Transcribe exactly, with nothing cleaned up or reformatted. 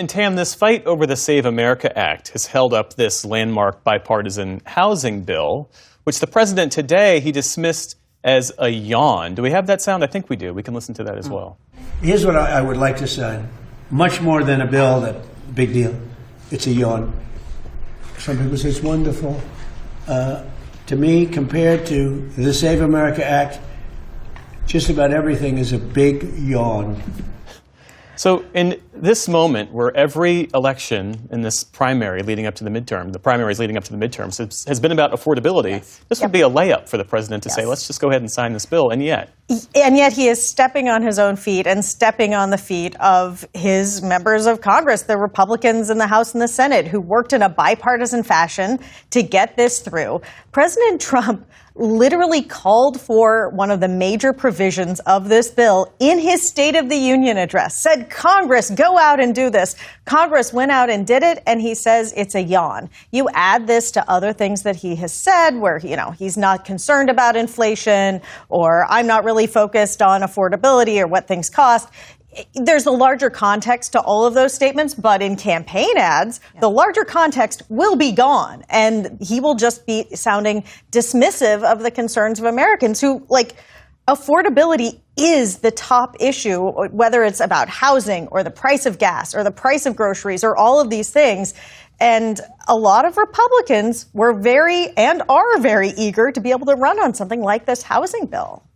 and Tam, this fight over the Save America Act has held up this landmark bipartisan housing bill, which the president today, he dismissed as a yawn. Do we have that sound? I think we do. We can listen to that as well. Here's what I would like to say. Much more than a bill, that big deal. It's a yawn. Some people say it's wonderful. Uh, to me, compared to the Save America Act, just about everything is a big yawn. So in this moment where every election in this primary leading up to the midterm, the primaries leading up to the midterms has, has been about affordability, yes. this yep. would be a layup for the president to yes. say, let's just go ahead and sign this bill. And yet... And yet he is stepping on his own feet and stepping on the feet of his members of Congress, the Republicans in the House and the Senate, who worked in a bipartisan fashion to get this through. President Trump literally called for one of the major provisions of this bill in his State of the Union address, said, Congress, go out and do this. Congress went out and did it, and he says it's a yawn. You add this to other things that he has said where, you know, he's not concerned about inflation, or I'm not really focused on affordability or what things cost. There's a larger context to all of those statements, but in campaign ads, yeah. the larger context will be gone, and he will just be sounding dismissive of the concerns of Americans who, like, affordability is the top issue, whether it's about housing or the price of gas or the price of groceries or all of these things. And a lot of Republicans were very and are very eager to be able to run on something like this housing bill.